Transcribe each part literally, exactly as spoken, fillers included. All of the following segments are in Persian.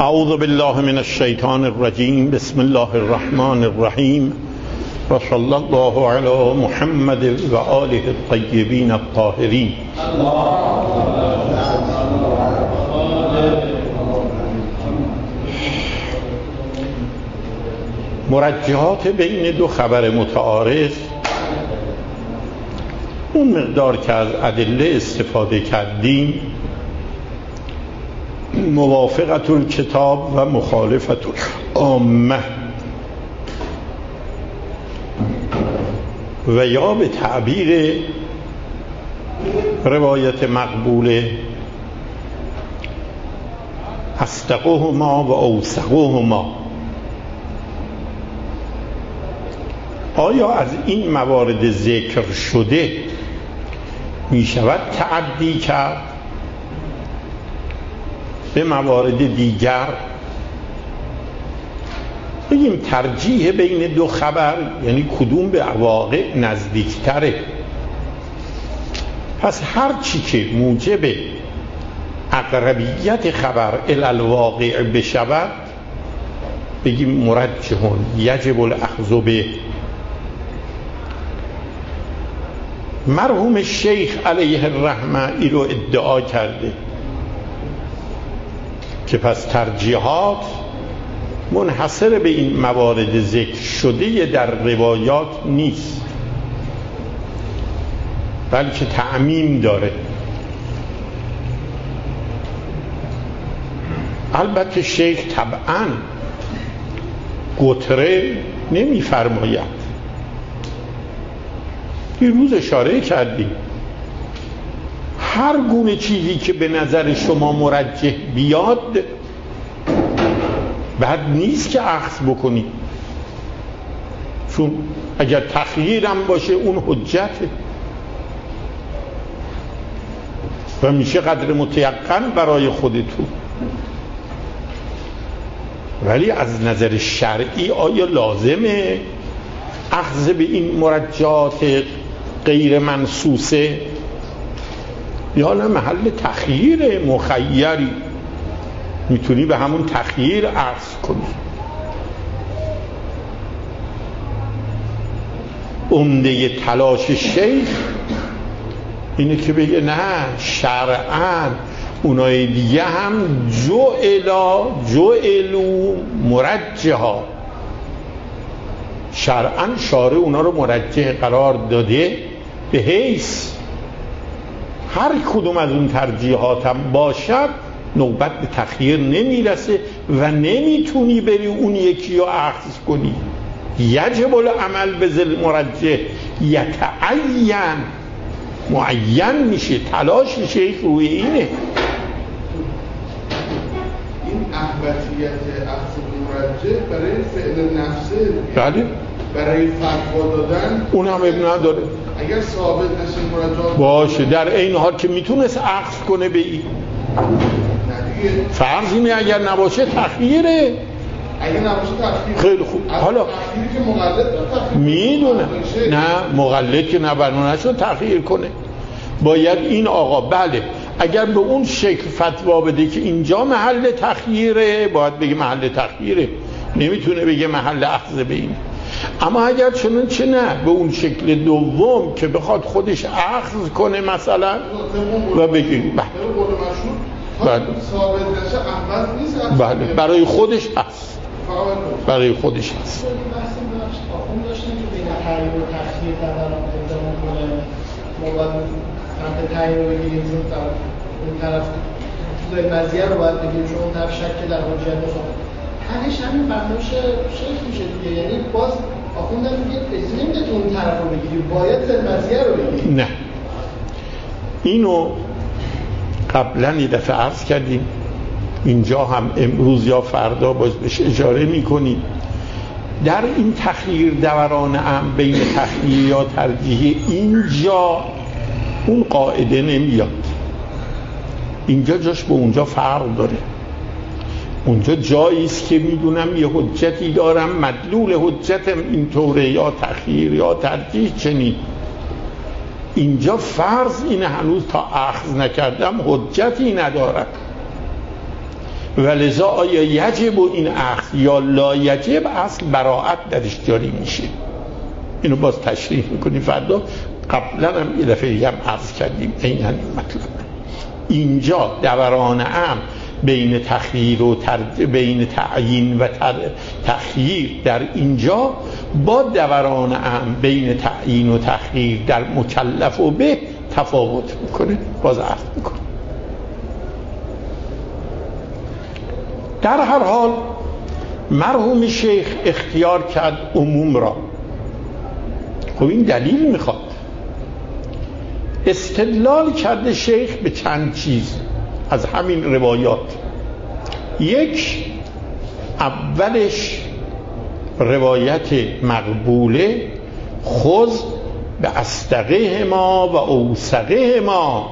اعوذ بالله من الشیطان الرجیم. بسم الله الرحمن الرحیم و صلی الله علی محمد و آله الطیبین الطاهرین. مرجحات بین دو خبر متعارض، اون مقدار که از ادله استفاده کردیم، موافقت الکتاب و مخالفت العامه و یا به تعبیر روایت مقبوله اصدقهما و اوثقهما. آیا از این موارد ذکر شده می شود تعدی کرد به موارد دیگر؟ بگیم ترجیح بین دو خبر یعنی کدوم به واقع نزدیکتره. پس هر چی که موجب اقربیت خبر الی الواقع بشود بگیم مرجح یجب الاخذ به. مرحوم شیخ علیه الرحمه ای رو ادعا کرده که پس ترجیحات منحصر به این موارد ذکر شده در روایات نیست، بلکه تعمیم داره. البته شیخ طبعاً گتره نمی فرماید. دیروز اشاره کردیم هر گونه چیزی که به نظر شما مرجح بیاد بد نیست که اخذ بکنی، چون اگر تخییرم باشه اون حجته و میشه قدر متیقن برای خودتون. ولی از نظر شرعی آیا لازمه اخذ به این مرجحات غیر منصوصه یا نه محل تخییر مخیری میتونی به همون تخییر عرض کنی؟ عمده تلاش شیخ اینه که بگه نه، شرعاً اونای دیگه هم جعلا جعلو مرجحا، شرعاً شارع اونا رو مرجح قرار داده به حیث هر کدوم از اون ترجیحات هم باشد نوبت به تخییر نمیرسه و نمیتونی بری اون یکی رو اخذ کنی. یجب العمل به ذل مرجح، یتعین معین میشه. تلاش شیخ روی اینه. این احوطیت اخذ مرجح برای فعل نفسه، بله، برای فتوا دادن اون هم ابن نداره. اگر ثابت نشه مرجح باشه در این حال که میتونست اخذ کنه به این. فرض اینه اگر نباشه تخییره. اگر نباشه تخییر. خیلی خوب. حالا تخییری که مقلد تخییر میدونه نه مقلد که نبرنونه شد تخییر کنه. باید این آقا بله اگر به اون شکل فتوا بده که اینجا محل تخییره باید بگه محل تخییره، نمیتونه بگه محل اخذ به این. اما اگر چنان چه نه به اون شکل دوم که بخواد خودش اخذ کنه مثلا و بگه بله بله برای خودش هست، برای خودش هست. آخون داشتیم که بین تحریم و تخییر در انتظام کنه ما باید سمت تحریم رو بگیریم چون اون طرف چیزای مزیه رو باید بگیریم چون اون طرف شک در حجیت بخواه تنش همین فرمایش شیخ میشه دیگه. یعنی باز آخون دارم میگه اجازه نمیده که اون طرف رو بگیریم، باید مزیه رو بگیریم. نه اینو قبلا یه دفعه عرض کردیم، اینجا هم امروز یا فردا باز بهش اشاره میکنیم. در این تخییر دوران هم بین تخییر یا ترجیح اینجا اون قاعده نمیاد، اینجا جاش به اونجا فرق داره. اونجا جایی است که میدونم یه حجتی دارم مدلول حجتم اینطوره یا تخییر یا ترجیح چنین. اینجا فرض اینه هنوز تا اخذ نکردم حجتی ندارم. ولذا آیا یجب و این اخذ یا لا یجب، اصل براعت درش جاری میشه. اینو باز تشریح میکنیم فردا. قبلا هم یه دفعه دیگه هم عرض کردیم عیناً این مطلب. اینجا دوران ام بین تخییر و تر... بین تعیین و تر... تخییر در اینجا با دوران ام بین تعیین و تخییر در مکلف و به تفاوت میکنه. باز عرض میکنه. در هر حال مرحوم شیخ اختیار کرد عموم را. خب این دلیل میخواد. استدلال کرده شیخ به چند چیز از همین روایات. یک، اولش روایت مقبوله خذ به اصدقه ما و اوثقه ما.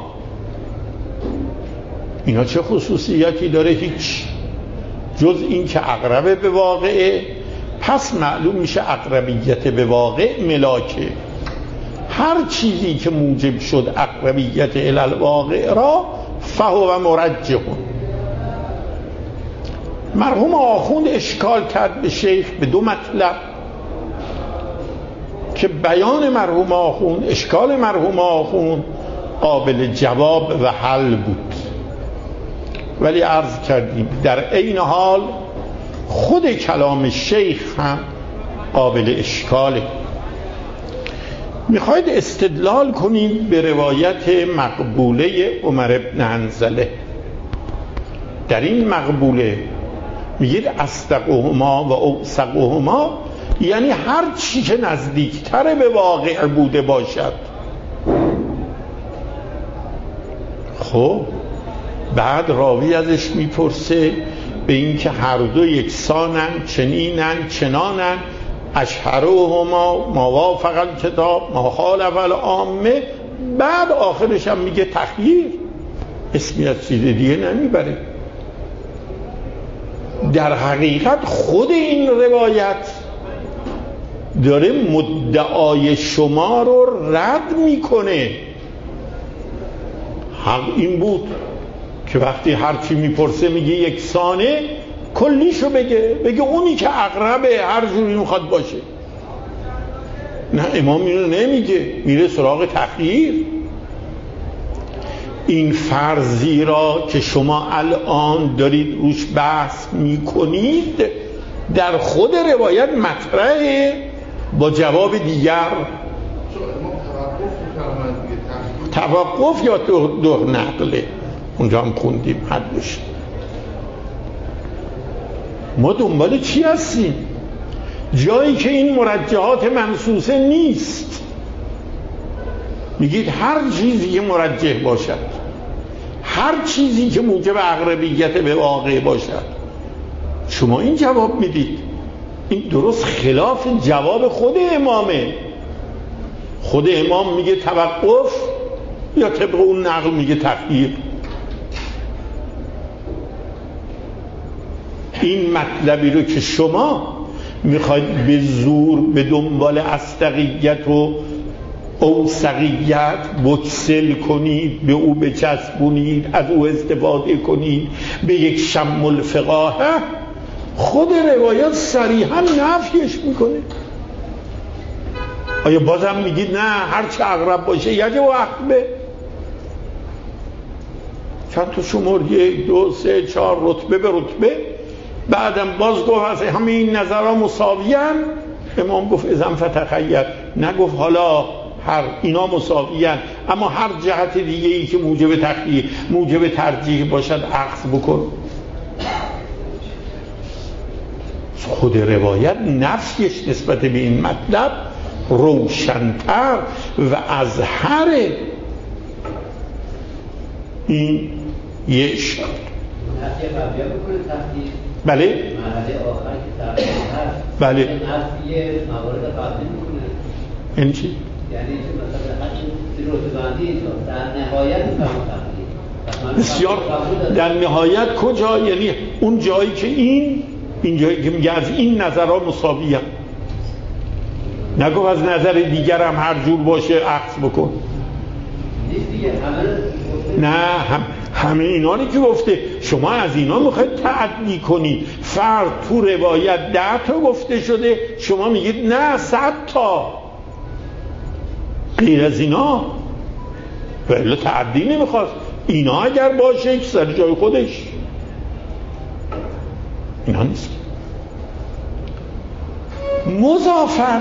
اینا چه خصوصیتی داره؟ هیچ، جز این که اقرب به واقعه. پس معلوم میشه اقربیت به واقع ملاکه. هر چیزی که موجب شد اقربیت الالواقع را فهو مرجح. مرحوم آخوند اشکال کرد به شیخ به دو مطلب که بیان مرحوم آخوند، اشکال مرحوم آخوند قابل جواب و حل بود، ولی عرض کردیم در عین حال خود کلام شیخ هم قابل اشکاله. میخواید استدلال کنید به روایت مقبوله عمر بن حنظله. در این مقبوله میگید اصدقهما و اوثقهما، یعنی هر چی که نزدیکتر به واقع بوده باشد. خب بعد راوی ازش میپرسه به این که هر دو یکسانن، چنینن، چنانن. اشهرهما ما وافق الکتاب ما خالف العامه. بعد آخرش هم میگه تخییر، اسمی از چیز دیگه نمیبره. در حقیقت خود این روایت داره مدعای شما رو رد میکنه. حق این بود که وقتی هر چی میپرسه میگه یکسانه، کلیشو بگه، بگه اونی که اقربه هر جوری میخواد باشه. نه، امام اینو نمیگه، میره سراغ تخییر. این فرضی را که شما الان دارید روش بحث میکنید در خود روایت مطرحه با جواب دیگر. توقف یا دو نقله اونجا هم خوندیم حدش. ما دنبال چی هستیم؟ جایی که این مرجحات منصوصه نیست. میگید هر چیزی که مرجح باشد، هر چیزی که موجب اقربیت به واقع باشد، شما این جواب میدید. این درست خلاف جواب خود امامه. خود امام میگه توقف، یا طبق اون نقل میگه تخییر. این مطلبی رو که شما میخواید به زور به دنبال اصدقیت و اوثقیت بکسل کنید، به او بچسبونید، از او استفاده کنید به یک شم الفقاهه، خود روایات صریحا نفیش میکنه. آیا بازم میگید نه هر چه اقرب باشه یجب و عقبه؟ چند تا شمار، یک دو سه چهار رتبه به رتبه. بعدم باز گفت همه این نظرها مساویان. امام گفت اذن فتخیر، نگفت حالا هر اینا مساویان، اما هر جهت دیگه ای که موجب تخییر موجب ترجیح باشد اخذ بکن. خود روایت نفیش نسبت به این مطلب روشن‌تر و اظهر. این یه اشکال. بله مرحله آخر که تفسیر هست، بله این نفیه موارد قبلی میکنه. این چی؟ یعنی چه مثلا حتی رتبه‌بندی اینجا در نهایت میفهمم. بسیار در نهایت کجا؟ یعنی اون جایی که این این جایی که میگه از این نظرها مساویه، نگو از نظر دیگر هم هر جور باشه اخذ بکن. نیست دیگه همه نه هم همه اینا رو که گفته. شما از اینا میخواید تعدی کنید. فرد تو روایت ده تا گفته شده، شما میگید نه صد تا. غیر از اینا ولی تعدی نمیخواست. اینا اگر باشه یک سر جای خودش، اینا نیست. مضافاً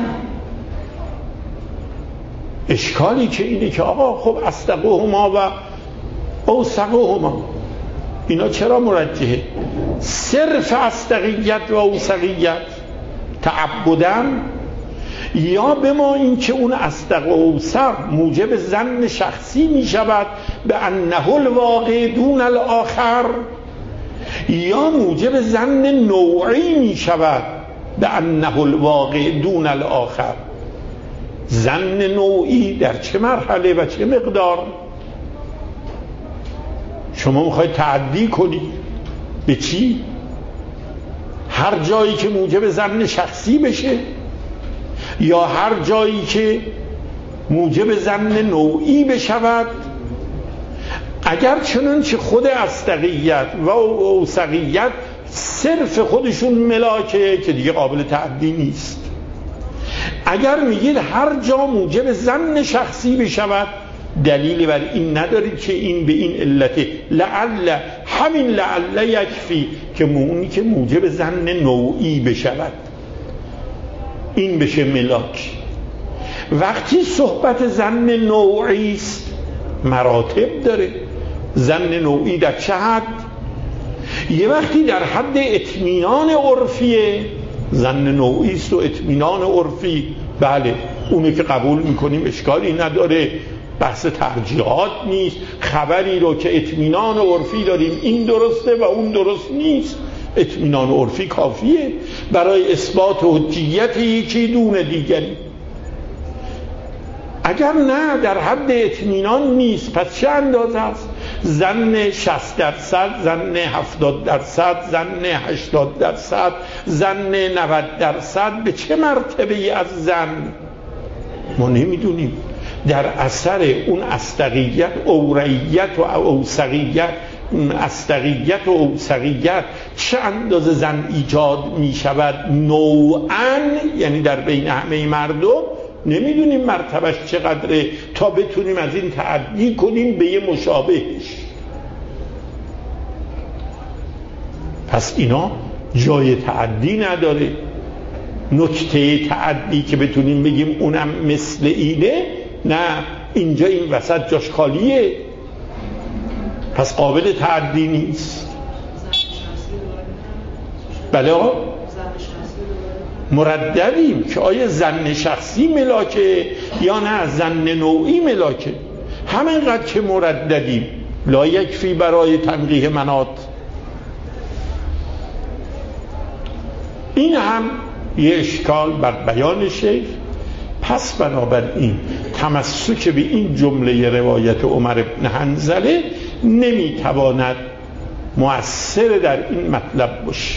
اشکالی که اینه که آقا خب اصدقهما و اوثقهما اینا چرا مرجحه؟ صرف اصدقیت و اوثقیت تعبدن، یا به ما این که اون اصدق و اوثق موجب ظن شخصی می شود به انه الواقع دون الاخر، یا موجب ظن نوعی می شود به انه الواقع دون الاخر. ظن نوعی در چه مرحله و چه مقدار؟ شما میخواید تعدی کنید به چی؟ هر جایی که موجب ظن شخصی بشه، یا هر جایی که موجب ظن نوعی بشود؟ اگر چنانچه خود اصدقیت و اوثقیت صرف خودشون ملاکه که دیگه قابل تعدی نیست. اگر میگید هر جا موجب ظن شخصی بشود، دلیلی بر این ندارید که این به این علت لعل، همین لعل یکفی که اونی که موجب ظن نوعی بشود این بشه ملاک. وقتی صحبت ظن نوعی است مراتب داره. ظن نوعی در چه حد؟ یه وقتی در حد اطمینان عرفیه، ظن نوعی است و اطمینان عرفی، بله اونه که قبول میکنیم، اشکالی نداره، بحث ترجیحات نیست. خبری رو که اطمینان عرفی داریم این درسته و اون درست نیست، اطمینان عرفی کافیه برای اثبات حجیت یکی دون دیگری. اگر نه در حد اطمینان نیست، پس چه اندازه است؟ ظن شصت درصد، ظن هفتاد درصد، ظن هشتاد درصد، ظن نود درصد، به چه مرتبه از ظن؟ ما نمیدونیم. در اثر اون اصدقیت، اوریت و اوثقیت، اصدقیت و اوثقیت چه اندازه ظن ایجاد می شود نوعاً، یعنی در بین همه مردم نمیدونیم مرتبهش چقدره تا بتونیم از این تعدی کنیم به یه مشابهش. پس اینا جای تعدی نداره. نکته تعدی که بتونیم بگیم اونم مثل اینه، نه، اینجا این وسط جاش خالیه، پس قابل تعدی نیست. بله مرددیم که آیا ظن شخصی ملاکه یا نه ظن نوعی ملاکه. همینقدر که مرددیم، لا یکفی برای تنقیح مناط. این هم یه اشکال بر بیان شیخ. پس بنابراین تمسک به این جمله روایت عمر بن حنظله نمیتواند مؤثر در این مطلب باشه.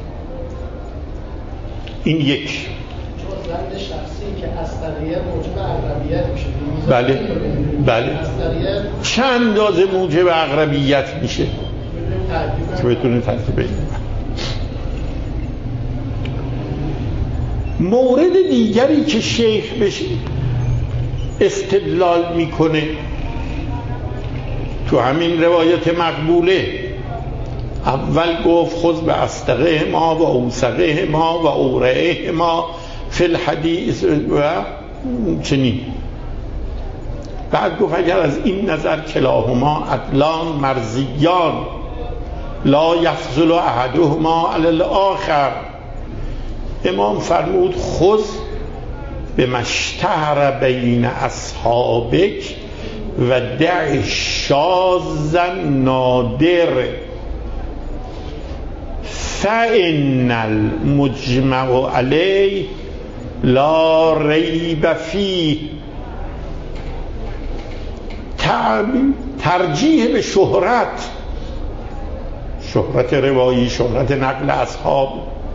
این یک. ظن شخصی که اصدقیت موجب اغلبیت میشه. بله بله. چه اندازه موجب اغلبیت میشه که بتونه ترتیب بدیم. مورد دیگری که شیخ بشه استدلال میکنه تو همین روایت مقبوله، اول گفت خذ به اصدقه ما و اوثقه ما و اورعه ما فی الحدیث و چنین. بعد گفت اگر از این نظر کلاهما عدلان مرضیان لا یفضل احدهما علی الاخر. امام فرمود خذ به مشتهر بین اصحابک و دع شاذ نادر فإن المجمع علیه لا ریب فیه. ترجیح به شهرت، شهرت روایی، شهرت نقل اصحاب،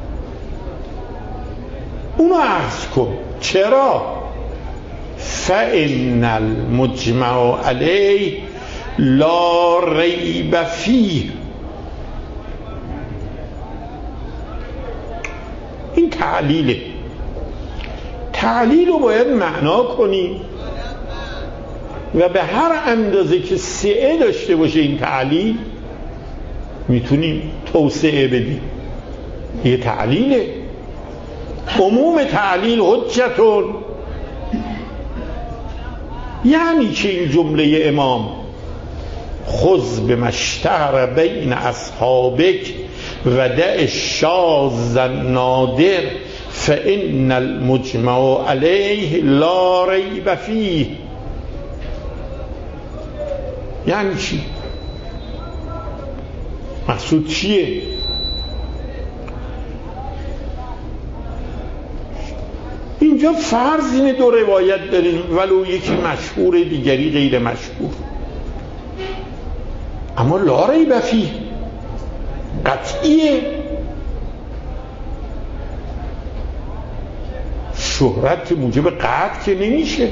اونو عرض کن. چرا؟ فإن المجمع علیه لا ریب فیه. این تعلیله. تعلیل رو باید معنا کنیم و به هر اندازه که سعه داشته باشه این تعلیل میتونیم توسعه بدیم. یه تعلیله. عموم تعلیل حجتون، یعنی چه این جمله امام خذ بمشتهر بین اصحابک و دع الشاذ النادر فإن المجمع علیه لا ریب فیه. یعنی چی؟ مقصود چیه؟ اینجا فرض اینه دو روایت داریم، ولو یکی مشهور دیگری غیر مشهور، اما لا ریب فیه قطعیه. شهرت موجب قطع که نمیشه.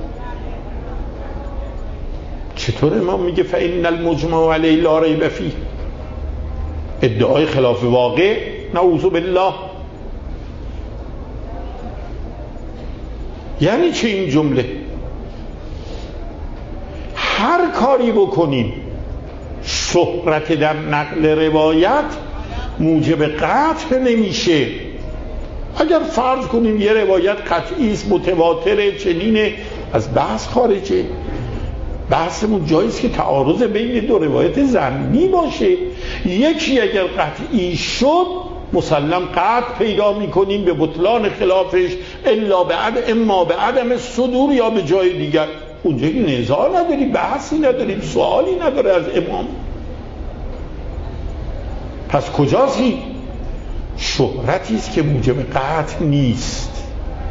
چطور امام میگه فإن المجمع علیه لا ریب فیه؟ ادعای خلاف واقع، نعوذ بالله. یعنی چه این جمله؟ هر کاری بکنیم شهرت در نقل روایت موجب قطع نمیشه. اگر فرض کنیم یه روایت قطعی است، متواتره، چنینه، از بحث خارجه. بحثمون جاییست که تعارض بین دو روایت ظنی باشه. یکی اگر قطعی شد مسلم قطع پیدا میکنیم به بطلان خلافش، الا به عدم، اما به عدم صدور یا به جای دیگر. اونجا که نزاع نداریم، بحثی نداریم، سوالی نداره از امام. پس کجاست این؟ شهرتی است که موجب قطع نیست.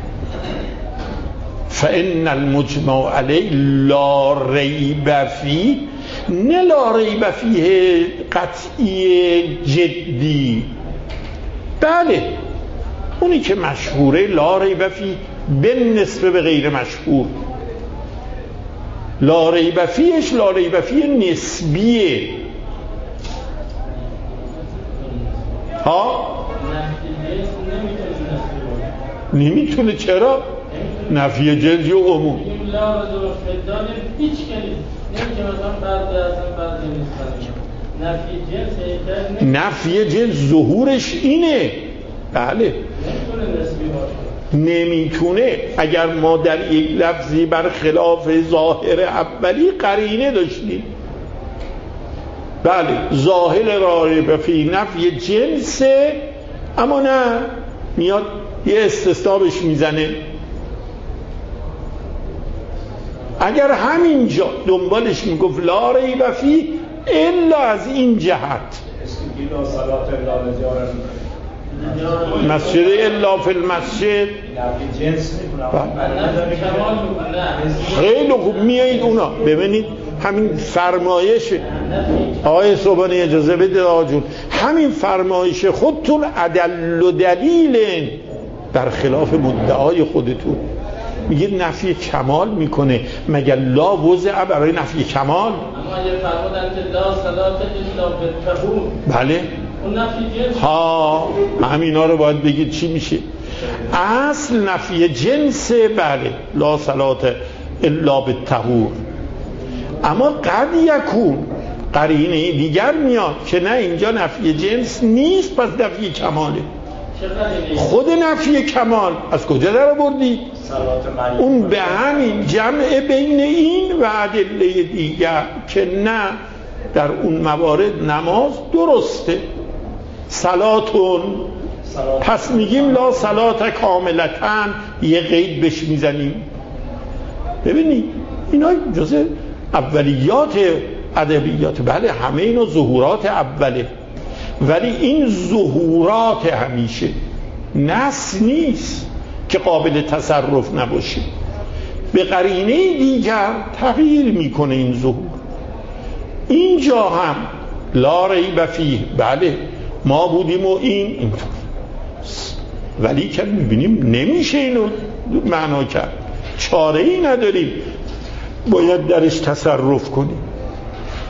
فإن المجمع علیه لا ریب فیه، نه لا ریب فیه قطعی جدی. بله اونی که مشهوره لا ریب فیه به نسبه به غیر مشهور. لا ریب فیهش لا ریب فیه نسبیه. ها نمیتونه. چرا؟ نفی جنس یا عموم. نفی جنس ظهورش اینه. بله نمیتونه. اگر ما در یک لفظی بر خلاف ظاهر اولی قرینه داشتیم، بله ظاهر رایب فی نفی جنسه، اما نه میاد یه استثناء بهش میزنه. اگر همینجا دنبالش میگفت لا ریب فیه الا از این جهت مسجد الا فی المسجد خیلی خوب میایید اونا ببینید. همین فرمایش آقای صبحانی اجازه بده آقا جون، همین فرمایش خودتون عدل و دلیل در خلاف مدعای خودتون. میگید نفی کمال میکنه، مگر لا وضع برای نفی کمال؟ اما اگه فرمودن که لا صلات الا بالطهور، بله اون نفی جنس. ها همینا رو باید بگید چی میشه. اصل نفی جنس، بله لا صلات الا بالطهور، اما قد یکون قرینه دیگر میاد که نه اینجا نفی جنس نیست، پس نفی کماله. خود نفی کمال از کجا در آوردی؟ اون به همین جمع بین این و ادله دیگر که نه در اون موارد نماز درسته صلاتون، پس میگیم لا صلات کاملتن، یه قید بش میزنیم. ببینید اینا جزء اولیات ادبیات، بله همه اینا ظهورات اوله، ولی این ظهورات همیشه نص نیست که قابل تصرف نباشه. به قرینه دیگر تغییر میکنه این ظهور. اینجا هم لا ریب فیه، بله ما بودیم و این اینطور، ولی که میبینیم نمیشه اینو معنا کرد، چاره ای نداریم، باید درش تصرف کنیم.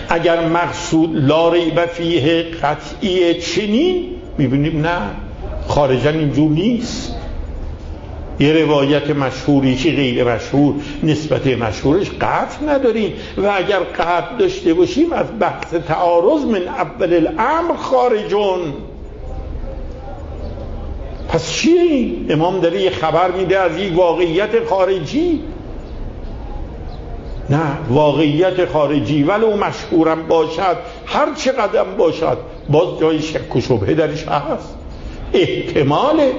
اگر مقصود لا ریب فیه قطعی چنین، میبینیم نه، خارجا اینجور نیست. یه روایت مشهوری که غیر مشهور نسبت مشهورش قطع نداریم و اگر قطع داشته باشیم از بحث تعارض من اول الامر خارجون. پس چیه این؟ امام داره یه خبر میده از یک واقعیت خارجی. نه، واقعیت خارجی ولو مشهورم باشد، هر چه قدم باشد، باز جای شک و شبهه درش هست، احتماله.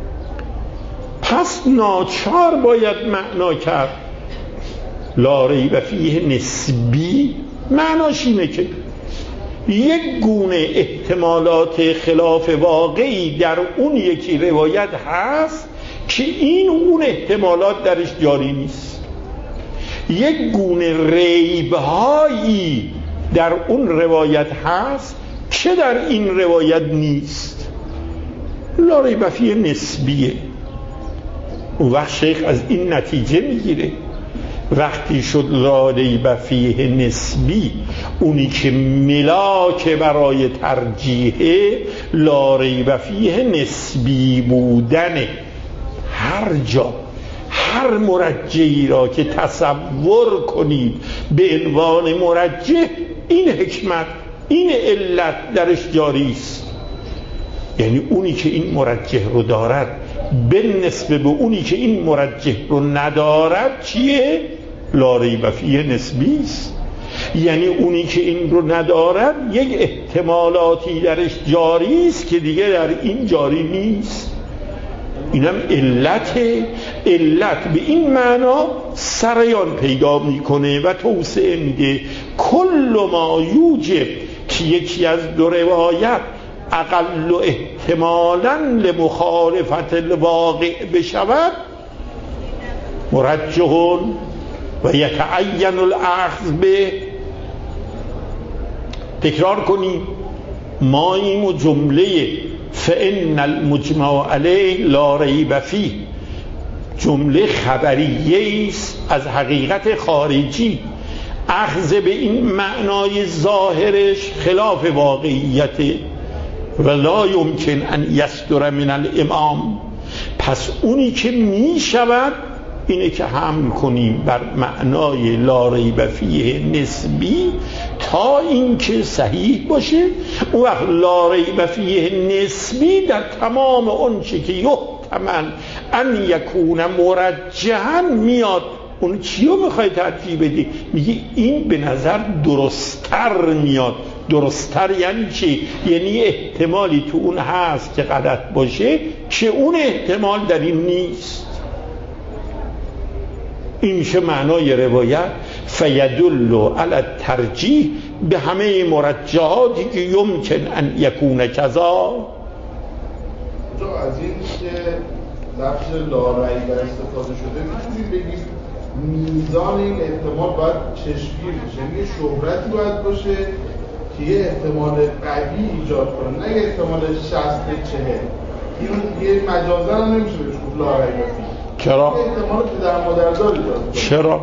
پس ناچار باید معنا کرد لا ریب فیه نسبی. معناش اینه که یک گونه احتمالات خلاف واقعی در اون یکی روایت هست که این اون احتمالات درش جاری نیست. یک گونه ریب‌هایی در اون روایت هست که در این روایت نیست. لا ریب فیه نسبیه. اون وقت شیخ از این نتیجه میگیره وقتی شد لا ریب فیه نسبی، اونی که ملاک برای ترجیحه لا ریب فیه نسبی بودنه. هر جا هر مرجحی را که تصور کنید به عنوان مرجح، این حکمت، این علت درش جاری است. یعنی اونی که این مرجح رو دارد به نسبت به اونی که این مرجح رو ندارد چیه؟ لا ریب فیه نسبی است. یعنی اونی که این رو ندارد یک احتمالاتی درش جاری است که دیگه در این جاری نیست. اینم علته. علت به این معنا سریان پیدا میکنه و توسعه میده. کل ما یوجب که یکی از دو روایت اقل احتمالاً لمخالفت الواقع بشود مرجح و یتعین الاخذ به. تکرار کنیم، ما این جمله فإن المجمع علیه لا ریب فیه جمله خبریه است از حقیقت خارجی. اخذ به این معنای ظاهرش خلاف واقعیت و لا یمکن ان یصدر من الامام. پس اونی که می شود اینه که حمل کنیم بر معنای لا ریب فیه نسبی تا اینکه صحیح باشه. اون وقت لا ریب فیه نسبی در تمام اون چه که یحتمل ان یکون مرجحا میاد. اون چیو میخوای ترتیب بدی؟ میگه این به نظر درستتر میاد. درستتر یعنی چی؟ یعنی احتمالی تو اون هست که غلط باشه که اون احتمال در این نیست. این میشه معنای روایت فیدل علی الترجیح به همه مرجحاتی که یمکن ان یکون کذا. جو از این که لفظ لا ریب استفاده شده میتونید بگید میزان این احتمال باید چشمگیر بشه، یه شهرتی باید باشه که یه احتمال قوی ایجاد کنه، نه یه احتمال شصت چهل. این یه مجازا هم نمیشه بهش گفت لا ریب فیه. چرا؟ احتمال که در مادرزار ایجاد کنه. چرا؟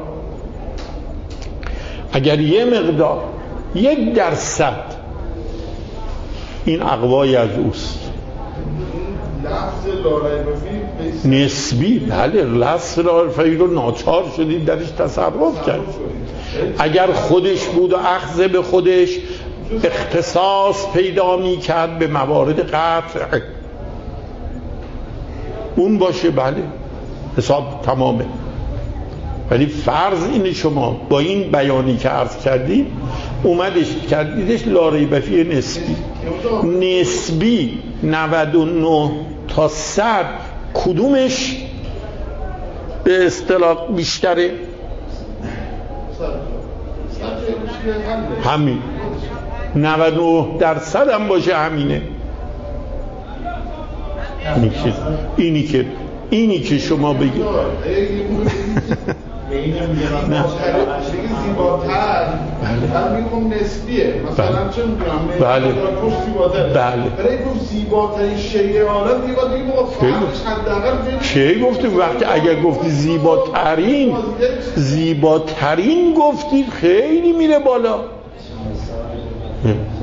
اگر یه مقدار یک درصد این اقوای از اوست، لفظ لا ریب فیه نسبی، بله لفظ لا ریب فیه رو ناچار شدید درش تصرف کرد. اگر خودش بود و اخذ به خودش اختصاص پیدا می کرد به موارد قطع اون باشه، بله حساب تمامه. ولی فرض اینه شما با این بیانی که عرض کردید اومدش کردیدش لا ریب فیه نسبی. نسبی نود و نه تا صد کدومش به اصطلاح بیشتره؟ همین. نود و نه درصد هم باشه همینه. اینی که اینی که شما بگید نه زیباتر من میگم نسبیه، مثلا چه میدونم بله بله برای گفت زیباترین شیء عالم دیگه دیگه فرقش حداقل چه گفتی؟ وقتی اگر گفتی زیباترین زیباترین گفتید خیلی میره بالا.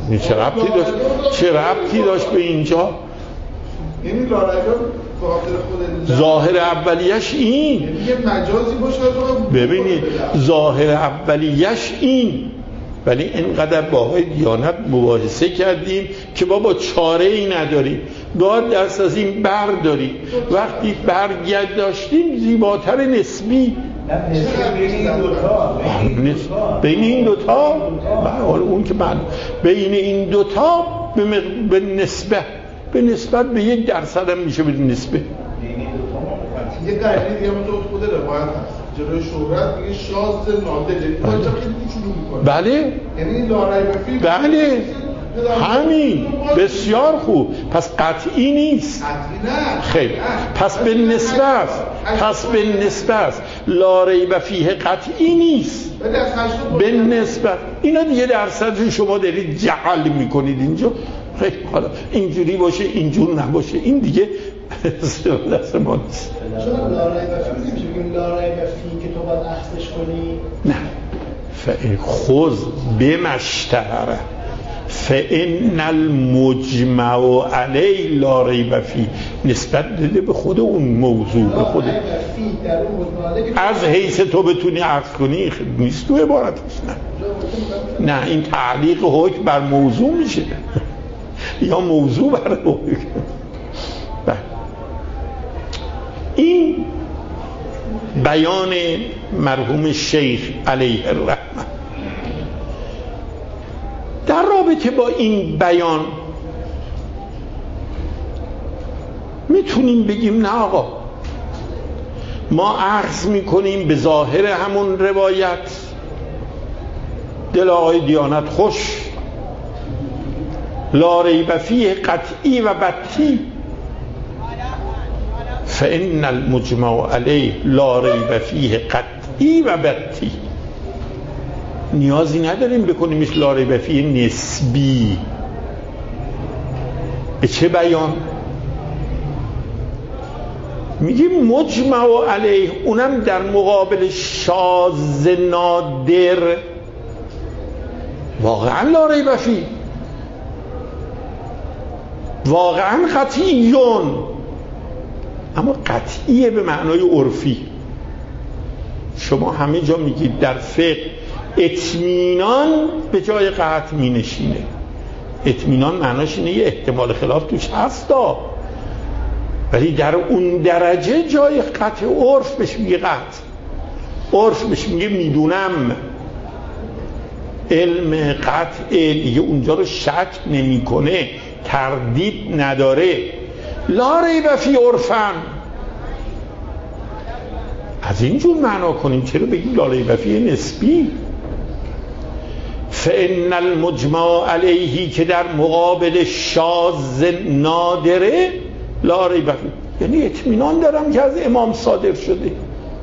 چه ربطی داشت چه ربطی داشت به اینجا؟ یعنی لاریبا خاطر خود ظاهر اولیش این، یعنی یه مجازی باشه. ببینید ظاهر اولیش این، ولی اینقدر باهای دیانت مباحثه کردیم که بابا چاره ای نداریم، باید دست از این برداریم. وقتی برگرد داشتیم زیباتر نسبی بین این دوتا، حالا اون که من بین این دوتا به, مق... به نسبت به نسبت به یک درصد هم میشه به نسبه. یه قرینه دیگه هم تو خود روایت هست جلوی شهرت میگه شاذ نادره، تا اینجا خیلی شروع میکنه. بله یعنی لاریبا فی بله همین بسیار خوب. پس قطعی نیست. قطعی نه خیلی. پس به نسبت است. پس به نسبت است. لا ریب فیه قطعی نیست. به نسبت. اینا دیگه درصد شما دارید جعل میکنید اینجا. خیلی حالا اینجوری باشه اینجور نباشه این دیگه دست ما نیست. چرا لا ریب فی نمیشه بگیم لا ریب فی که تو باید اخذش کنی؟ نه. فإن خذ بمشتهره فإن المجمع علیه لا ریب فیه، نسبت داده به خود اون موضوع، به خود از حیث تو بتونی عرض کنی نیست تو عبارتش. نه نه این تعلیق حکم بر موضوع میشه یا موضوع بر حکم. این بیان مرحوم شیخ علیه الرحمه. در رابطه با این بیان میتونیم بگیم نه آقا ما عرض میکنیم به ظاهر همون روایت دل آقای دیانت خوش، لا ریب فیه قطعی و بطی، فإن المجمع علیه لا ریب فیه قطعی و بطی. نیازی نداریم بکنیمش لا ریب فیه نسبی. به چه بیان؟ میگیم مجمع علیه اونم در مقابل شاذ نادر واقعا لا ریب فیه، واقعا قطعیون، اما قطعیه به معنای عرفی. شما همه جا میگید در فقه اطمینان به جای قطع می نشینه. اطمینان معناش اینه یه احتمال خلاف توش هستا، ولی در اون درجه جای قطع عرف بهش میگه قطع، عرف بهش میگه میدونم، علم قطع دیگه اونجا رو شک نمی کنه، تردید نداره. لا ریب فی عرفن از اینجور معنا کنیم، چرا بگیم لا ریب فی نسبی؟ فإن المجمع علیه که در مقابل شاذ نادره لا ریب فی، یعنی اطمینان دارم که از امام صادر شده،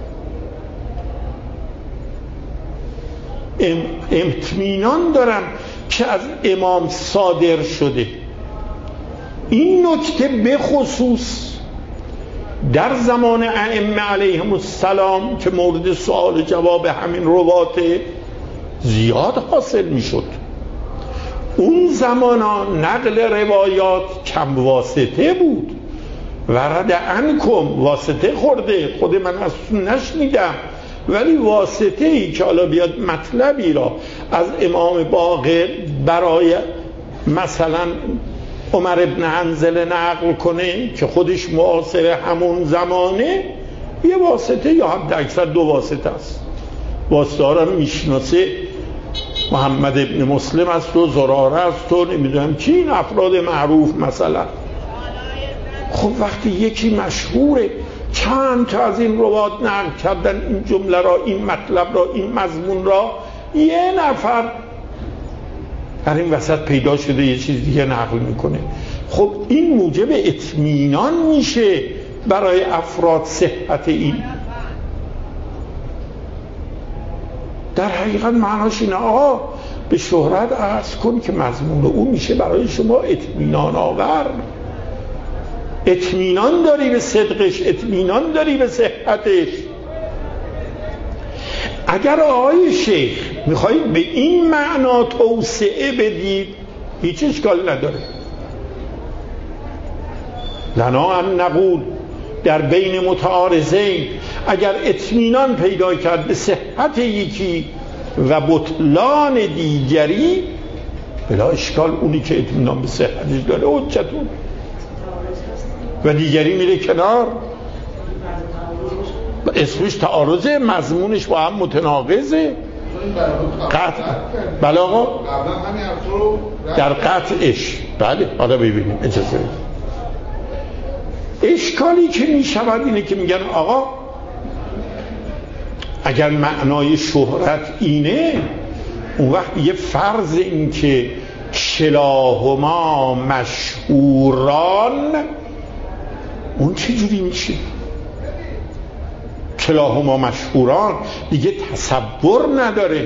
اطمینان دارم که از امام صادر شده. این نکته به خصوص در زمان ائمه علیهم السلام که مورد سوال جواب همین روات زیاد حاصل می شد. اون زمانا نقل روایات کم واسطه بود، ورد عنکم واسطه خورده، خود من از نشنیدم، ولی واسطه ای که حالا بیاد مطلبی را از امام باقر برای مثلا عمر ابن حنظله نقل کنه که خودش معاصر همون زمانه، یه واسطه یا حد اکثر دو واسطه است. واسطه ها را میشناسه، محمد ابن مسلم است و زراره است و نمیدونم چی، این افراد معروف مثلا. خب وقتی یکی مشهوره چند تا از این روات نقل کردن این جمله را، این مطلب را، این مضمون را، یه نفر در این وسط پیدا شده یه چیز دیگه نقل میکنه، خب این موجب اطمینان میشه برای افراد صحت این. در حقیقت معناش اینه آقا به شهرت عرض کن که مضمون او میشه برای شما اطمینان آور، اطمینان داری به صدقش، اطمینان داری به صحتش. اگر آقای شیخ میخواید به این معنا توسعه بدید هیچ اشکال نداره. لنا هم نقول در بین متعارضین اگر اطمینان پیدا کرد به صحت یکی و بطلان دیگری، بلا اشکال اونی که اطمینان به صحتش داره حجتون و دیگری میره کنار، اسمش تعارضه، مضمونش با هم متناقضه. قطع بله آقا در قطعش. بله حالا ببینیم اجازه بدید. اشکالی که میشود اینه که میگن آقا اگر معنای شهرت اینه، اون وقت یه فرض این که کلاهما مشهوران، اون چجوری میشه؟ کلاهما مشهوران دیگه تصور نداره.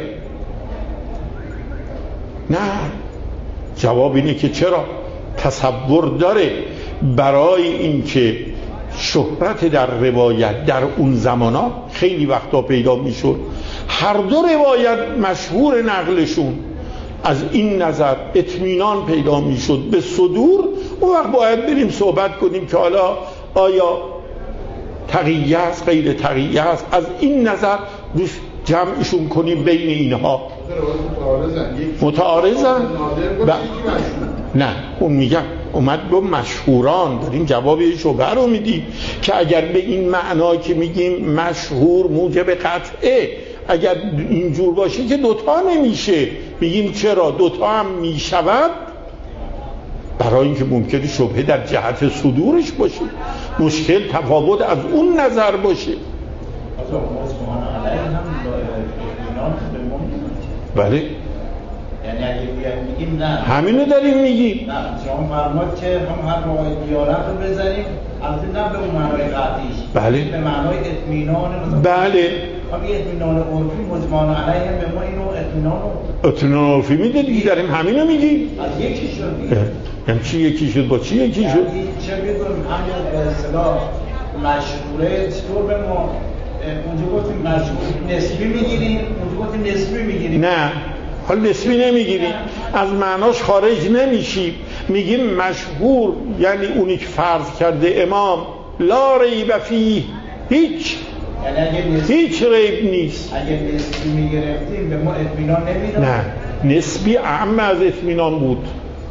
نه، جواب اینه که چرا تصور داره. برای اینکه شهرت در روایت در اون زمانا خیلی وقتا پیدا میشد، هر دو روایت مشهور نقلشون، از این نظر اطمینان پیدا میشد به صدور. اون وقت باید بریم صحبت کنیم که حالا آیا تقیه است غیر تقیه است، از این نظر روش جمعشون کنیم بین اینها. متعارضن ب... نه اون میگم اومد با مشهوران، داریم جواب شبهه رو میدیم که اگر به این معنا که میگیم مشهور موجب قطعه، اگر اینجور باشه که دوتا نمیشه. میگیم چرا دوتا هم میشود؟ برای اینکه ممکنه شبهه در جهت صدورش باشه، مشکل تفاوت از اون نظر باشه. بله یعنی اگه میگیم نه همینو داریم میگیم. نه شما فرمود که هم هر موقع دیارت رو بذاریم، البته نه به اون معنای قطعیش، بله به معنای اطمینان. بله خب یه اطمینان عرفی مجمعان علیه هم به ما اینو اطمینان رو اطمینان عرفی میده دیگه، داریم همینو میگیم. از یکی شد دیگه. یعنی چی یکی شد؟ با چی یکی شد؟ یعنی چه بگم همین به اصطلاح مشهوره چطور به ما اونجا گفتیم مشهور نسبی میگیریم، اونجا گفتیم نسبی میگیریم. نه حال نسبی نمیگیریم، از معناش خارج نمیشیم. میگیم مشهور یعنی اونی که فرض کرده امام لا ریب فیه، هیچ یعنی هیچ ریب نیست. اگه نسبی میگرفتیم به ما اطمینان نمیداد. نه نسبی اعم از اطمینان بود.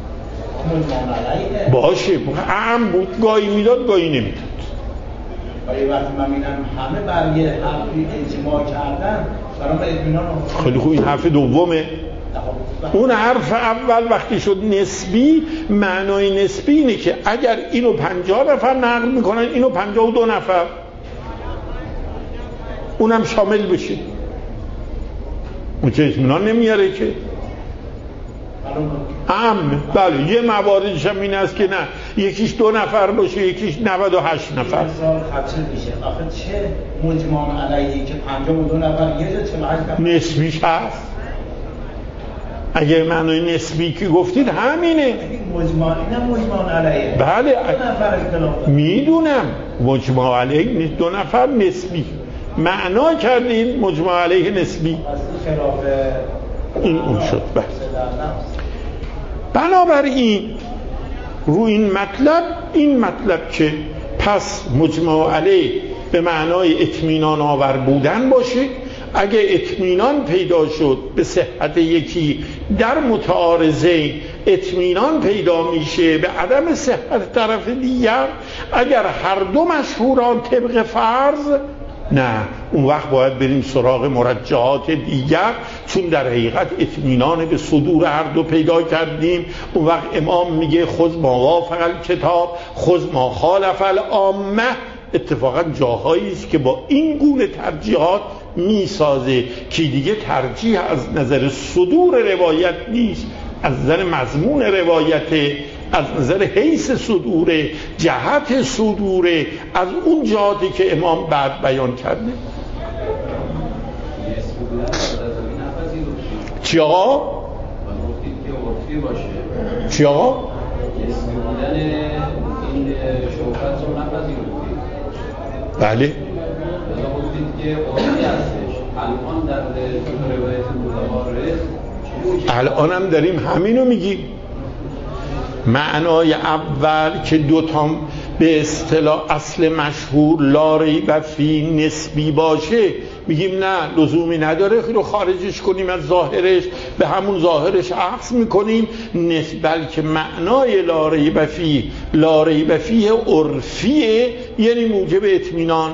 باشه اعم بود، گاهی میداد گاهی نمیداد. ولی وقتی من میدم همه بر یه حرفی اجماع کردن، برام اطمینان رو خیلی خوب. این حرف دومه. اون حرف اول وقتی شد نسبی، معنای نسبی اینه که اگر اینو پنجاه نفر نقل میکنن، اینو پنجاه و دو نفر، اونم شامل بشه، اون که اطمینان نمیاره که ام. بله یه مواردش هم این است که نه یکیش دو نفر باشه، یکیش نود و هشت نفر. این مثال خطر میشه. آخه چه مجمع علیه که پنجاه و دو نفر یه جا چهل و هشت نفر نسبیش هست. اگه معنای نسبی که گفتید همینه. مجمع اینم مجمع علیه. بله دو نفر اختلاف میدونم مجمع علیه نیست، دو نفر نسبی معنا کردین مجمع علیه نسبی، خلاف این اون شد. بله بنابراین رو این مطلب، این مطلب که پس مجمع علیه به معنای اطمینان آور بودن باشه. اگه اطمینان پیدا شد به صحت یکی، در متعارضه اطمینان پیدا میشه به عدم صحت طرف دیگر. اگر هر دو مشهوران طبق فرض، نه اون وقت باید بریم سراغ مرجحات دیگر، چون در حقیقت اطمینان به صدور هر دو پیدا کردیم. اون وقت امام میگه خذ ما وافق الکتاب خذ ما خالف العامه. اتفاقا جاهایی است که با این گونه ترجیحات میسازه که دیگه ترجیح از نظر صدور روایت نیست، از نظر مضمون روایت، از نظر حیث صدوره، جهت صدوره، از اون جهاتی که امام بعد بیان کرده. چی آقا؟ چی آقا؟ بله الان هم داریم همینو میگیم. معنای اول که دوتا به اصطلاح اصل مشهور لا ریب فیه نسبی باشه میگیم نه لزومی نداره رو خارجش کنیم از ظاهرش به همون ظاهرش عکس میکنیم، بلکه معنای لا ریب فیه لا ریب فیه عرفیه، یعنی موجب اطمینان.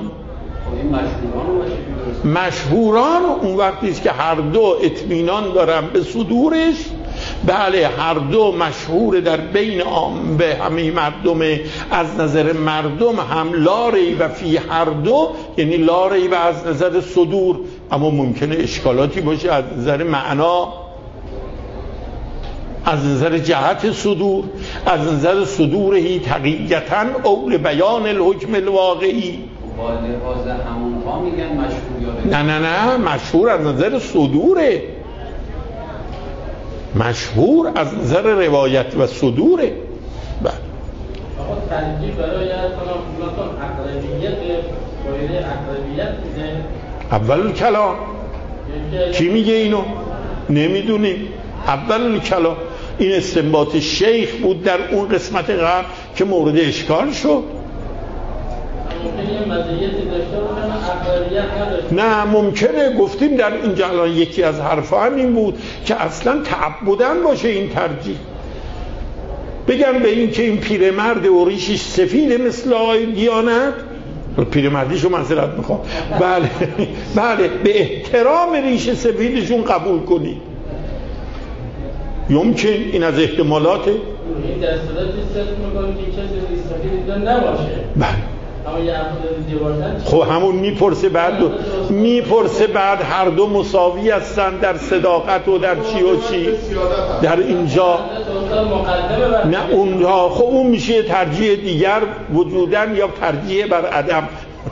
مشهوران اون وقتی است که هر دو اطمینان دارن به صدورش، بله هر دو مشهور در بین عام به همه مردم، از نظر مردم هم لا ریب فیه هر دو، یعنی لا ریب از نظر صدور، اما ممکنه اشکالاتی باشه از نظر معنا، از نظر جهت صدور، از نظر صدورهی تقییتاً اول بیان الحکم الواقعی. با لحاظ همونها میگن مشهور یا نه نه نه مشهور از نظر صدوره، مشهور از نظر روایت و صدوره. بله آقا ترجیح برای مثلا اقربیت قاعده اقربیت میده اول کلام. کی میگه اینو؟ نمیدونیم. اول کلام این استنباط شیخ بود در اون قسمت قبل که مورد اشکال شد. نه ممکنه، گفتیم در اینجا الان یکی از حرفا همین بود که اصلا تعبدن باشه این ترجیح، بگم به این که این پیرمرد و ریشش سفید مثل آقای دیانت، پیرمردیشو معذرت میخوام، بله بله به احترام ریش سفیدشون قبول کنی، یمکن این از احتمالاته. این دستوراتی صرف میکنم که کسی ریش سفید نباشه. بله خب همون میپرسه بعد دو میپرسه بعد هر دو مساوی هستن در صداقت و در چی و چی در اینجا. نه اونها خب اون میشه ترجیح دیگر وجودن یا ترجیح بر عدم.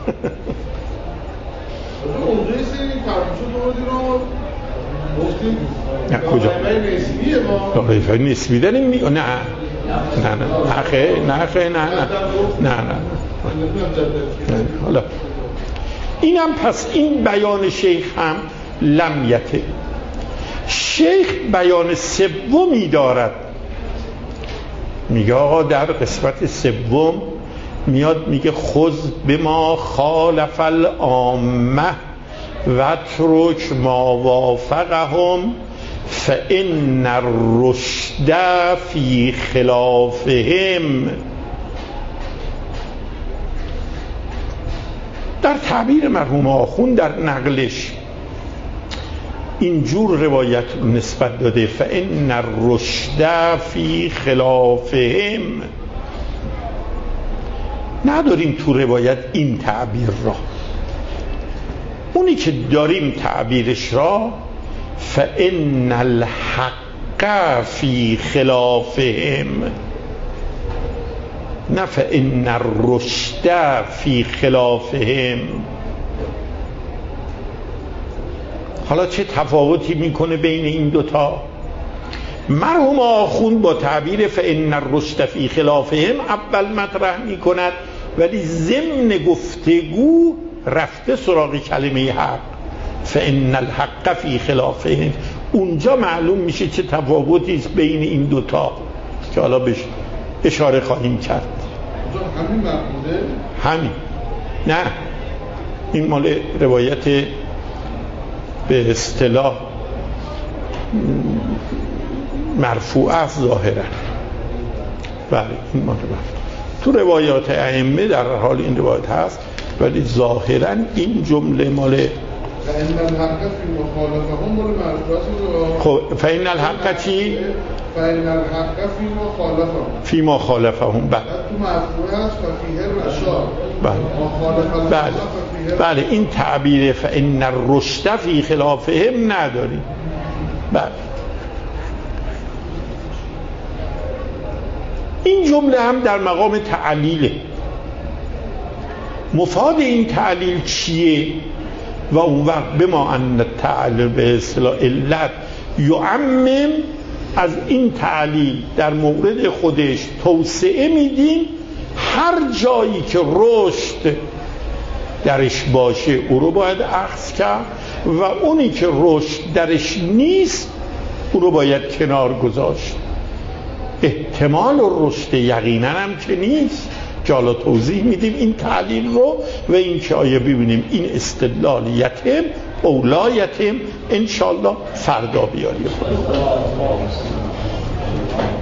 اونجای سینی ترجیح دوردی رو گفتیم نه کجا؟ رایفه نسبی داریم می... نه نه نه نه خیلی نه خیلی نه نه نه نه حالا اینم پس این بیان شیخ هم لمیته. شیخ بیان سومی دارد، میگه آقا در قسمت سوم میاد میگه خذ بما خالف العامه و ترک ما وافقهم فإن الرشد فی خلافهم. در تعبیر مرحوم آخوند در نقلش اینجور روایت نسبت داده فإن الرشد فی خلافهم، نداریم تو روایت این تعبیر را. اونی که داریم تعبیرش را فإن الحق فی خلافهم، نه فإن الرشد فی خلافهم. حالا چه تفاوتی میکنه بین این دوتا؟ مرحوم آخوند با تعبیر فإن الرشد فی خلافهم اول مطرح میکند، ولی ضمن گفتگو رفته سراغ کلمه حق فإن الحق فی خلافهم. اونجا معلوم میشه چه تفاوتی است بین این دوتا که حالا بهش اشاره خواهیم کرد. همین مفهومه؟ همین نه، این مال روایت به اصطلاح مرفوع است ظاهرا. بله این مال مرفوع. تو روایات ائمه در حال این روایت هست، ولی ظاهرا این جمله مال فإن الحق فی مخالفهم مال مرفوع. خب فإن الحق چی؟ فإن الحق فی مخالفهم فی مخالفهم. بله تو مرفوع است فیه الرشاد. بله بله بله این تعبیر فإن الرشد فی خلافهم نداریم. بله این جمله هم در مقام تعلیله. مفاد این تعلیل چیه؟ و اون وقت بما ان تعلیل به اصطلاح علت یعمم، از این تعلیل در مورد خودش توسعه میدیم، هر جایی که رشد درش باشه او رو باید اخذ کرد و اونی که رشد درش نیست او رو باید کنار گذاشت. احتمال و رشد یقینا هم که نیست که حالا توضیح میدیم این تعلیل رو و این که آیا ببینیم این استدلال یتم اولا یتم انشالله فردا بیاریم.